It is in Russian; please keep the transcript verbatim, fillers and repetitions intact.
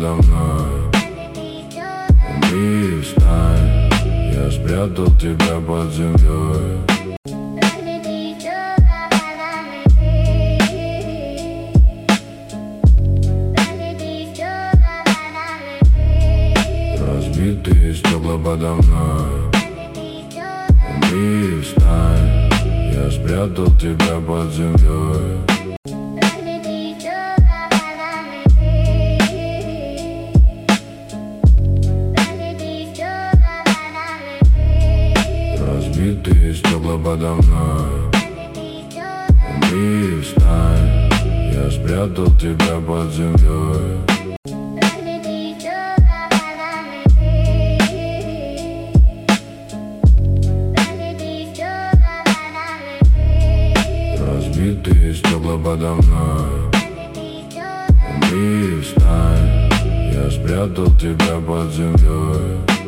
подо мной. Умри и встань, я спрятал тебя под землей. Разбитые стекла подо мной. Умри и встань, я спрятал тебя под землей. Разбитые стекла подо мной. Умри и встань, я спрятал тебя под землей. Разбитые стекла подо мной. Умри и встань, я спрятал тебя под землей.